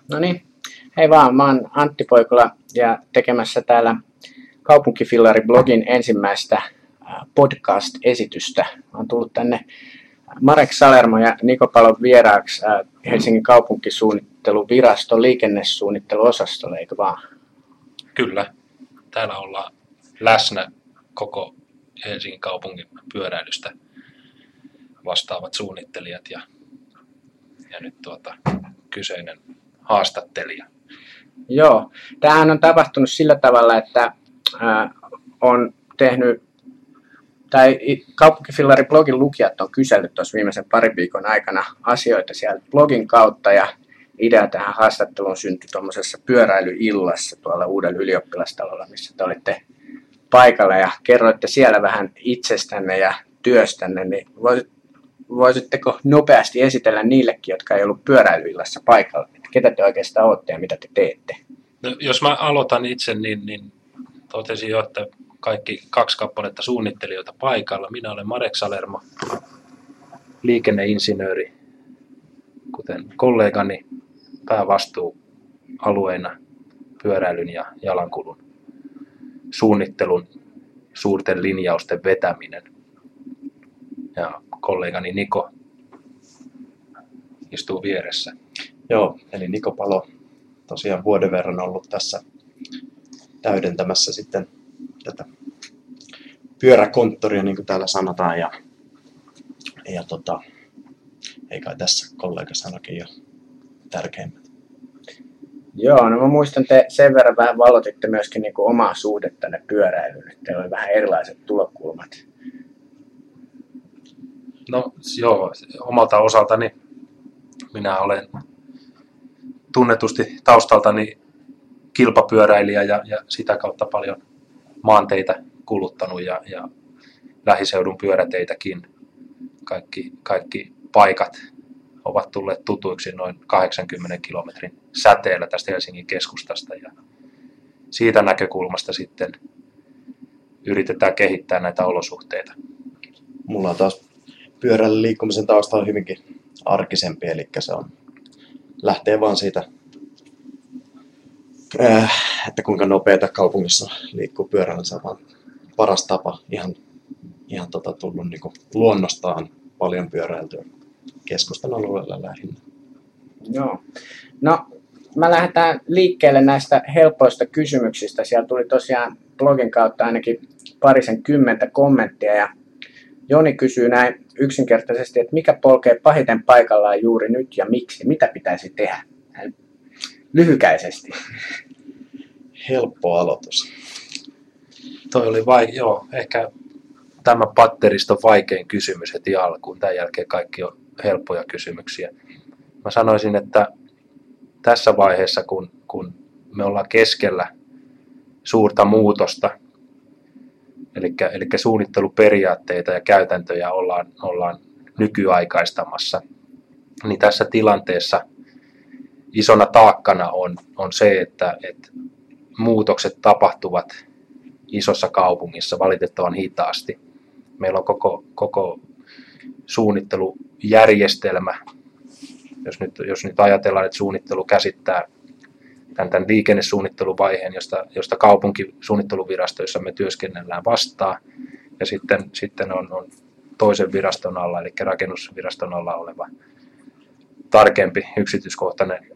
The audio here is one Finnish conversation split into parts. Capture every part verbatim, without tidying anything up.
No niin, hei vaan, mä oon Antti Poikola ja tekemässä täällä Kaupunkifillari-blogin ensimmäistä podcast-esitystä. Mä oon tullut tänne Marek Salermo ja Niko Palon vieraaksi Helsingin kaupunkisuunnitteluviraston liikennesuunnitteluosastolle, eikö vaan? Kyllä, täällä ollaan läsnä koko Helsingin kaupungin pyöräilystä vastaavat suunnittelijat ja, ja nyt tuota, kyseinen haastattelija. Joo, tämähän on tapahtunut sillä tavalla, että ää, on tehnyt, tai Kaupunkifillari-blogin lukijat on kysellyt tuossa viimeisen parin viikon aikana asioita sieltä blogin kautta, ja idea tähän haastatteluun syntyi tuommoisessa pyöräilyillassa tuolla Uudella ylioppilastalolla, missä te olitte paikalla ja kerroitte siellä vähän itsestänne ja työstänne, niin voisit, voisitteko nopeasti esitellä niillekin, jotka ei ollut pyöräilyillassa paikalla, että ketä te oikeastaan olette ja mitä te teette? No, jos mä aloitan itse, niin, niin totesin jo, että kaikki kaksi kappaletta suunnittelijoita paikalla. Minä olen Marek Salermo, liikenneinsinööri, kuten kollegani, päävastuualueena pyöräilyn ja jalankulun suunnittelun, suurten linjausten vetäminen. Ja kollegani Niko istuu vieressä. Joo, eli Niko Palo tosiaan vuoden verran ollut tässä täydentämässä sitten tätä pyöräkonttoria, niin kuin täällä sanotaan. Ja, ja tota, ei kai tässä kollega sanokin jo tärkeimmät. Joo, no mä muistan, te sen verran vähän valotitte myöskin niin kuin omaa suhdettanne pyöräilyyn, että teillä oli vähän erilaiset tulokulmat. No joo, omalta osaltani minä olen tunnetusti taustaltani kilpapyöräilijä ja, ja sitä kautta paljon maanteitä kuluttanut ja, ja lähiseudun pyöräteitäkin. Kaikki, kaikki paikat ovat tulleet tutuiksi noin kahdeksankymmenen kilometrin säteellä tästä Helsingin keskustasta. Ja siitä näkökulmasta sitten yritetään kehittää näitä olosuhteita. Mulla on taas pyörällä liikkumisen tausta on hyvinkin arkisempi, eli se on, lähtee vaan siitä, että kuinka nopeata kaupungissa liikkuu pyörällä, se on vaan paras tapa, ihan, ihan tota tullut niin kuin luonnostaan paljon pyöräiltyä keskustan alueella lähinnä. Joo. No, mä lähdetään liikkeelle näistä helpoista kysymyksistä. Siellä tuli tosiaan blogin kautta ainakin parisen kymmentä kommenttia ja Joni kysyy näin yksinkertaisesti, että mikä polkee pahiten paikallaan juuri nyt ja miksi? Mitä pitäisi tehdä? Lyhykäisesti. Helppo aloitus. Toi oli vai, joo, ehkä tämä patteriston vaikein kysymys heti alkuun. Tämän jälkeen kaikki on helppoja kysymyksiä. Mä sanoisin, että tässä vaiheessa, kun, kun me ollaan keskellä suurta muutosta, eli, eli suunnitteluperiaatteita ja käytäntöjä ollaan, ollaan nykyaikaistamassa, niin tässä tilanteessa isona taakkana on, on se, että, että muutokset tapahtuvat isossa kaupungissa valitettavan hitaasti. Meillä on koko, koko suunnittelujärjestelmä, jos nyt, jos nyt ajatellaan, että suunnittelu käsittää tämän, tämän liikennesuunnitteluvaiheen, josta, josta kaupunkisuunnitteluvirastoissa me työskennellään vastaan, ja sitten, sitten on, on toisen viraston alla, eli rakennusviraston alla oleva tarkempi yksityiskohtainen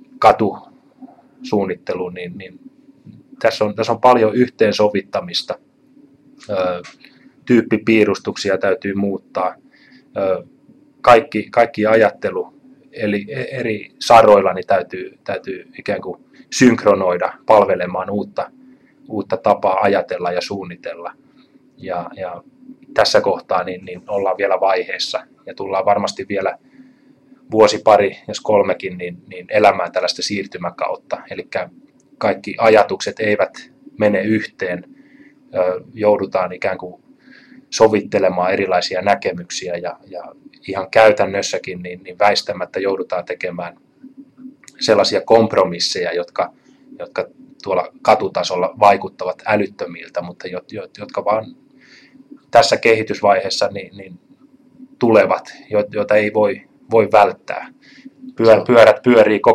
katusuunnittelu, niin, niin tässä, on, tässä on paljon yhteensovittamista. Ö, tyyppipiirustuksia täytyy muuttaa. Ö, kaikki, kaikki ajattelu eli eri saroilla niin täytyy, täytyy ikään kuin synkronoida palvelemaan uutta, uutta tapaa ajatella ja suunnitella. Ja, ja tässä kohtaa niin, niin ollaan vielä vaiheessa ja tullaan varmasti vielä vuosi, pari, jos kolmekin, niin, niin elämään tällaista siirtymäkautta. Eli kaikki ajatukset eivät mene yhteen, joudutaan ikään kuin sovittelemaan erilaisia näkemyksiä ja, ja ihan käytännössäkin niin, niin väistämättä joudutaan tekemään sellaisia kompromisseja, jotka, jotka tuolla katutasolla vaikuttavat älyttömiltä, mutta jotka vaan tässä kehitysvaiheessa niin, niin tulevat, joita ei voi, voi välttää. Pyörät pyörii koko